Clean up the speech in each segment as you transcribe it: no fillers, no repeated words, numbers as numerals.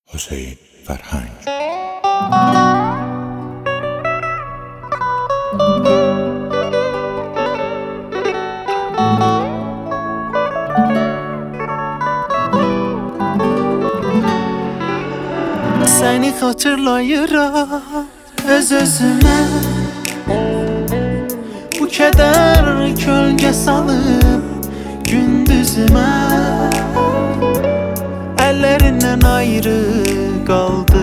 Hüseyin Ferhang. Səni xatırlayıram öz-özümə, bu kədər kölgə salıb gündüzümə. Əllərindən ayrı qaldı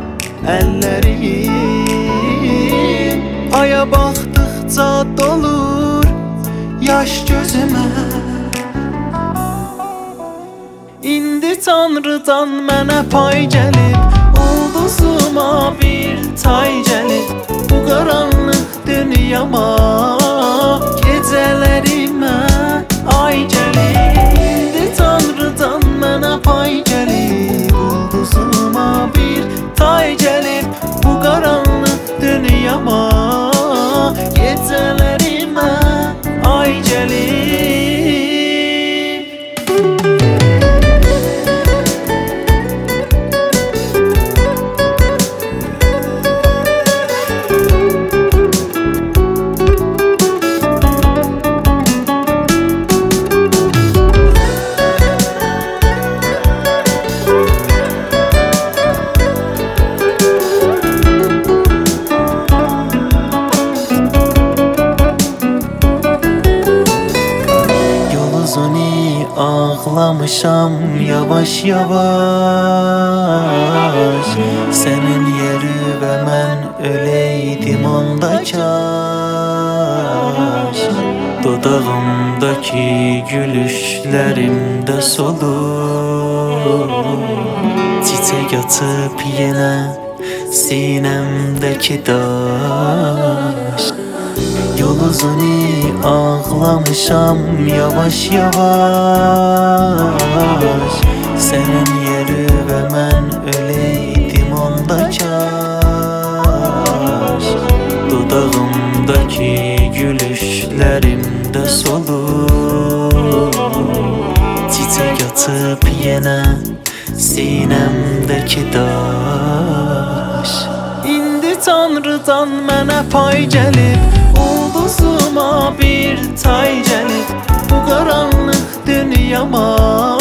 əllərim, aya baxdıqca dolur yaş gözümə. İndi Tanrıdan mənə pay gəlib, ulduzuma bir tay gəlib. Bu qaranlıq dünyama, gecələrimə ay gəlib. İndi Tanrıdan mənə pay gəlib, ulduzuma bir tay gəlib. Bu qaranlıq dünyama, gecələrimə ay gəlib. Ağlamışam yavaş yavaş, senin yeri ve mən öleydim onda kaş. Dodağımdaki gülüşlərimdə solur, çiçək açıb yenə sinəmdəki daş. Yol uzunu ağlamışam yavaş yavaş, senin yeri ve mən öleydim onda kaş. Dodağımdaki gülüşlərimdə solur, çiçək açıb yenə sinəmdəki daş. İndi Tanrıdan mənə pay gəlib, ulduzuma bir tay gəlib. Bu qaranlıq dünyama,